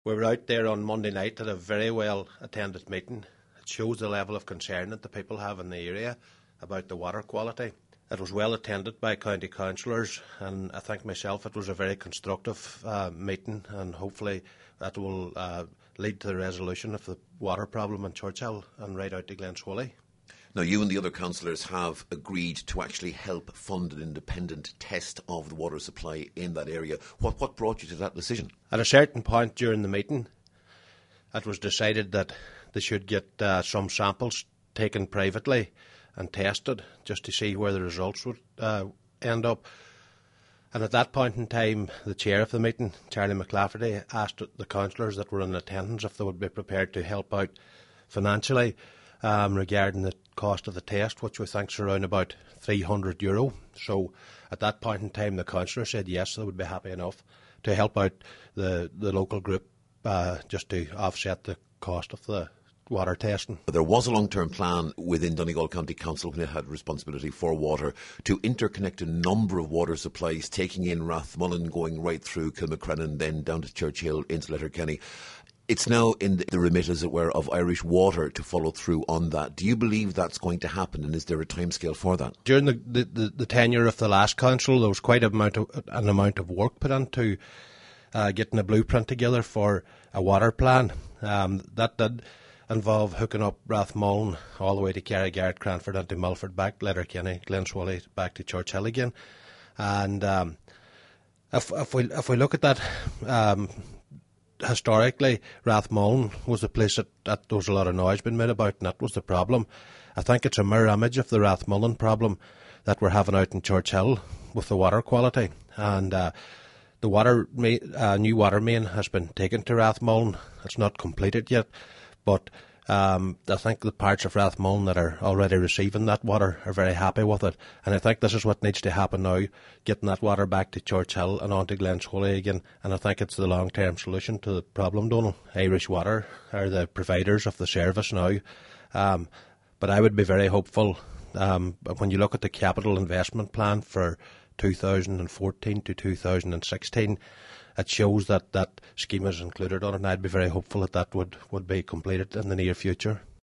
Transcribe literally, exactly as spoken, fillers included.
We were out there on Monday night at a very well attended meeting. It shows the level of concern that the people have in the area about the water quality. It was well attended by county councillors, and I think myself it was a very constructive uh, meeting, and hopefully that will uh, lead to the resolution of the water problem in Churchill and right out to Glenswally. Now, you and the other councillors have agreed to actually help fund an independent test of the water supply in that area. What, what brought you to that decision? At a certain point during the meeting, it was decided that they should get uh, some samples taken privately and tested just to see where the results would uh, end up. And at that point in time, the chair of the meeting, Charlie McLafferty, asked the councillors that were in attendance if they would be prepared to help out financially um, regarding the cost of the test, which we think is around about three hundred euro. So at that point in time, the councillors said yes, they would be happy enough to help out the, the local group uh, just to offset the cost of the water testing. There was a long-term plan within Donegal County Council when it had responsibility for water to interconnect a number of water supplies, taking in Rathmullen, going right through Kilmacrennan, then down to Churchill, into Letterkenny. It's now in the remit, as it were, of Irish Water to follow through on that. Do you believe that's going to happen, and is there a timescale for that? During the, the, the, the tenure of the last council, there was quite an amount of, an amount of work put into uh, getting a blueprint together for a water plan. Um, that did involve hooking up Rathmullen all the way to Carrigart, Cranford, and to Milford, back Letterkenny, Glenswally, back to Churchill again. And um, if, if we if we look at that, um, historically, Rathmullen was the place that, that there was a lot of noise being made about, and that was the problem. I think it's a mirror image of the Rathmullen problem that we're having out in Churchill with the water quality. And uh, the water ma- uh, new water main has been taken to Rathmullen. It's not completed yet. But um, I think the parts of Rathmullen that are already receiving that water are very happy with it. And I think this is what needs to happen now, getting that water back to Churchill and on to Glenswally again. And I think it's the long-term solution to the problem, Donal. Irish Water are the providers of the service now. Um, but I would be very hopeful um, when you look at the capital investment plan for two thousand fourteen to two thousand sixteen, it shows that that scheme is included on it, and I'd be very hopeful that that would, would be completed in the near future.